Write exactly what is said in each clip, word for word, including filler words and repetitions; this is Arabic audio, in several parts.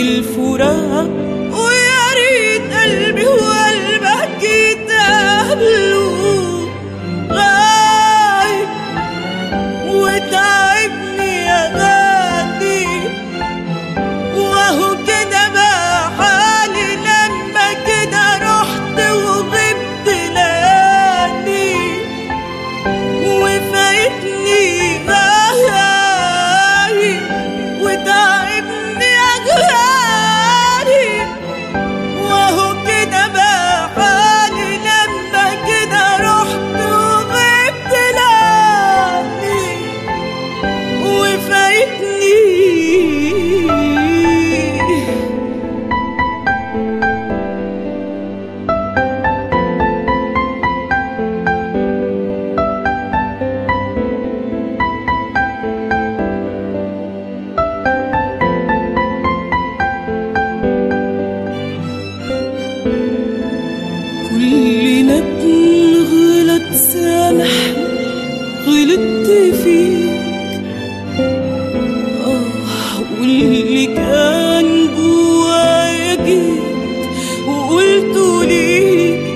الفراق، ويا ريت قلبي وقلبك يتقابلوا. غايب وتعبني يا غالي، وهو كده بقى حالي لما كده رحت وغبت ليالي، وفايتني غايب وتعبني يا غالي، وهو كده بقى حالي لما كده رحت وغبت ليالي، وفايتني. كلنا بنغلط، سامحني غلطت فيك. آه واللي كان جوايا جيت وقلته ليك.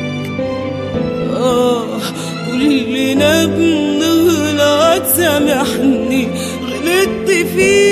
آه كلنا بنغلط، سامحني غلطت فيك.